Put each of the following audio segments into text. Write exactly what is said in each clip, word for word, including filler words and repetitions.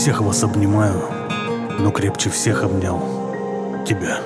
всех вас обнимаю, но крепче всех обнял тебя.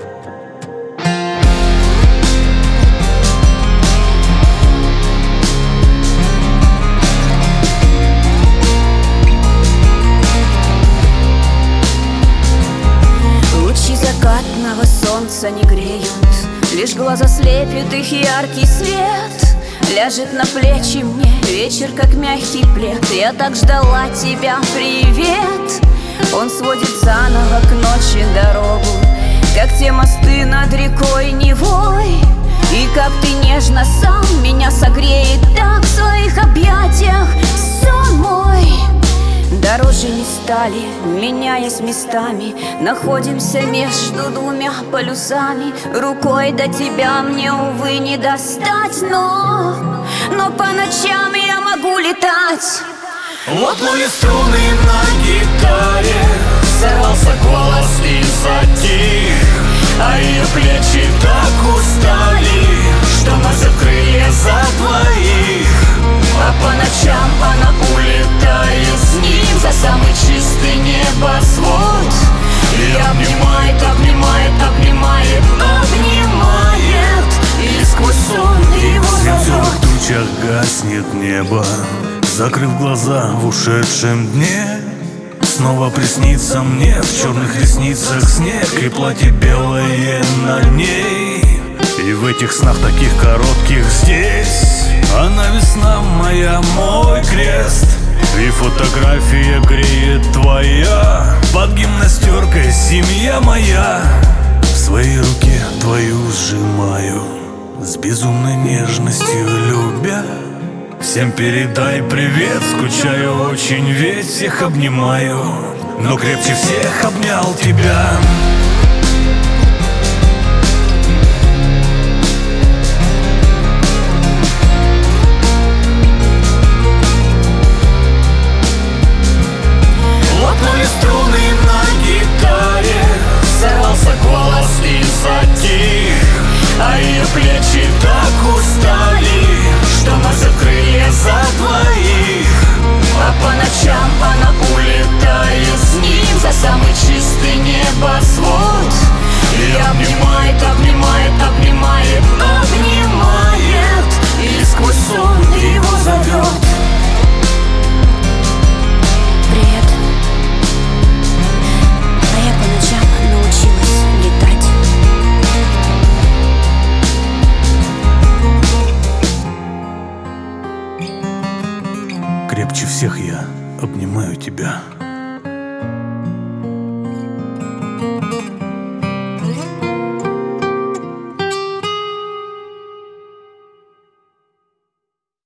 Лучи закатного солнца не греют, лишь глаза слепит их яркий свет. Ляжет на плечи мне вечер, как мягкий плед. Я так ждала тебя, привет. Он сводит заново к ночи дорогу, как те мосты над рекой Невой. И как ты нежно сам меня согреет так в своих объятиях, сон мой. Дорожи не стали, меняясь местами, находимся между двумя полюсами. Рукой до тебя мне, увы, не достать, но, но по ночам я могу летать. Вот мои струны на гитаре, сорвался голос и затих, а ее плечи так устали, что носят крылья за двоих. А по ночам она улетает с ним за самый чистый небосвод. И обнимает, обнимает, обнимает, обнимает, и сквозь сон его В зовет. светлых тучах гаснет небо, закрыв глаза в ушедшем дне. Снова приснится мне в черных ресницах снег и платье белое на ней. И в этих снах таких коротких здесь она весна моя, мой крест. И фотография греет твоя, под гимнастеркой семья моя. В своей руке твою сжимаю, с безумной нежностью любя. Всем передай привет, скучаю очень, ведь всех обнимаю, но крепче всех обнял тебя. Вот мои струны на гитаре, сорвался голос и затих, а ее плечи так устали, что носят крылья за двоих. А по ночам она улетает с ним за самый чистый небосвод. И обнимает, обнимает, обнимает, обнимает, и сквозь сон его зовет. Привет. А я по ночам научилась летать. Крепче всех я обнимаю тебя.